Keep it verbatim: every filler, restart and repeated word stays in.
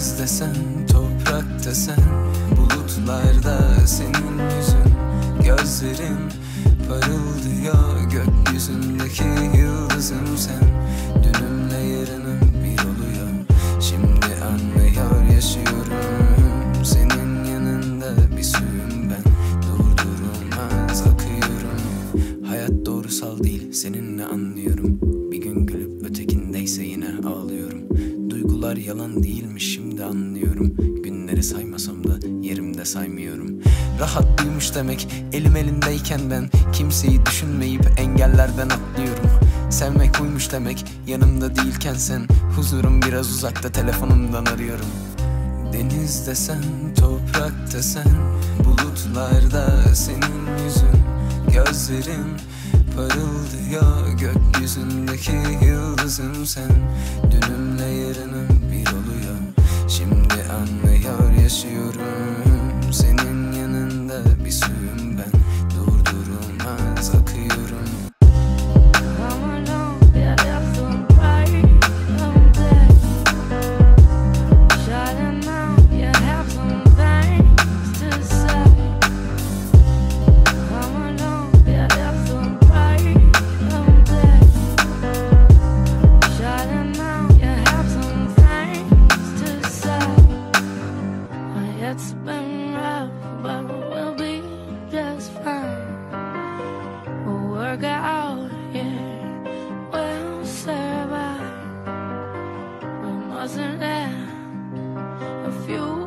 Deniz desen, toprak desen, bulutlarda senin yüzün. Gözlerin parıldıyor, gökyüzündeki yıldızım sen. Dünümle yarınım bir oluyor, şimdi anlıyor yaşıyorum. Senin yanında bir suyum ben, durdurulmaz akıyorum. Hayat doğrusal değil, seninle anlıyorum. Bir gün gülüp ötekindeyse yine ağlıyorum. Duygular yalan değilmiş, şimdi anlıyorum. Günleri saymasam da yerimde saymıyorum. Rahat duymuş demek elim elindeyken ben kimseyi düşünmeyip engellerden atlıyorum. Sevmek buymuş demek yanımda değilken sen. Huzurum biraz uzakta, telefonumdan arıyorum. Deniz desen, toprak desen, bulutlarda senin yüzün. Gözlerin parıldıyor, gökyüzündeki yıldızım sen. Dünümle yarınım bir oluyor, şimdi anlıyor yaşıyorum. Senin yanında bir suyum ben, durdurulmaz akıyorum. It's been rough, but we'll be just fine. We'll work it out, yeah, we'll survive. We mustn't let a few